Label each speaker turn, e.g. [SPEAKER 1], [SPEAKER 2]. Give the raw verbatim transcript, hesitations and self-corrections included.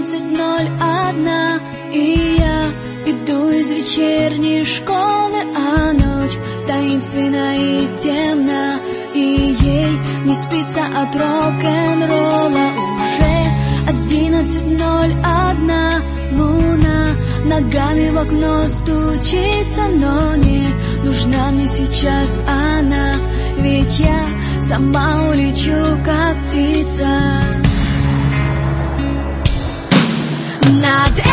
[SPEAKER 1] одиннадцать ноль один, и я иду из вечерней школы, а ночь таинственна и темна, и ей не спится от рок-н-ролла. Уже одиннадцать ноль один, луна ногами в окно стучится, но не нужна мне сейчас она, ведь я сама улечу, как птица. Над